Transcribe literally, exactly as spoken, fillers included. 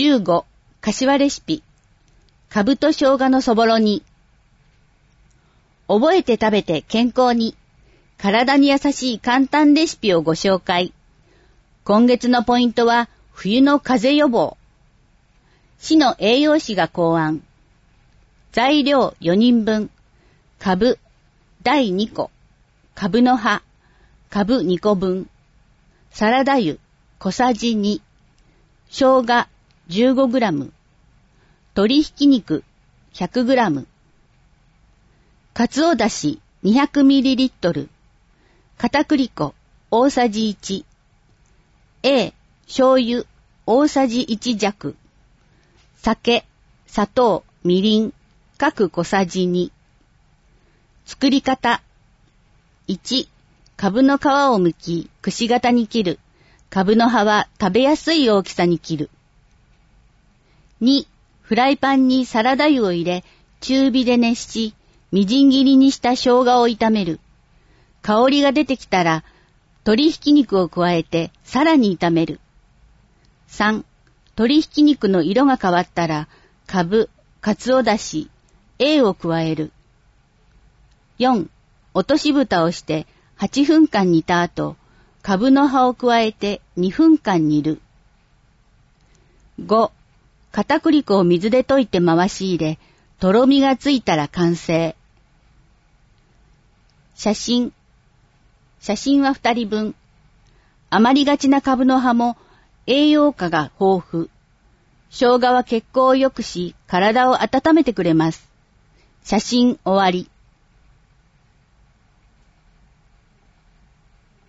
じゅうご、柏レシピ。かぶと生姜のそぼろ煮。覚えて食べて健康に。体に優しい簡単レシピをご紹介。今月のポイントは冬の風邪予防。市の栄養士が考案。材料よにんぶん。かぶだいにこ。かぶの葉。かぶにこぶん。サラダ油小さじに。生姜じゅうごグラム。鶏ひき肉 ひゃくグラム。かつおだし にひゃくミリリットル。片栗粉大さじいち。A、醤油大さじいち弱。酒、砂糖、みりん各小さじに。作り方。いち、かぶの皮を剥き、くし形に切る。かぶの葉は食べやすい大きさに切る。に、フライパンにサラダ油を入れ、中火で熱し、みじん切りにした生姜を炒める。香りが出てきたら、鶏ひき肉を加えてさらに炒める。さん、鶏ひき肉の色が変わったら、かぶ、かつおだし、A を加える。よん、落とし蓋をしてはちふんかん煮た後、かぶの葉を加えてにふんかん煮る。ご、片栗粉を水で溶いて回し入れ、とろみがついたら完成。写真。写真はふたりぶん。余りがちなかぶの葉も栄養価が豊富。生姜は血行を良くし、体を温めてくれます。写真終わり。